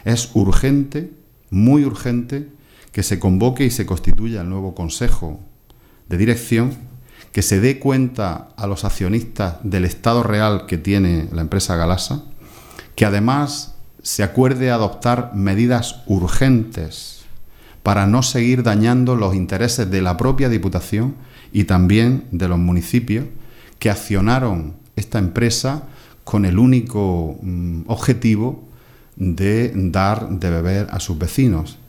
Es urgente, muy urgente, que se convoque y se constituya el nuevo Consejo de Dirección, que se dé cuenta a los accionistas del estado real que tiene la empresa Galasa, que además se acuerde adoptar medidas urgentes para no seguir dañando los intereses de la propia Diputación y también de los municipios que accionaron esta empresa con el único objetivo de dar de beber a sus vecinos.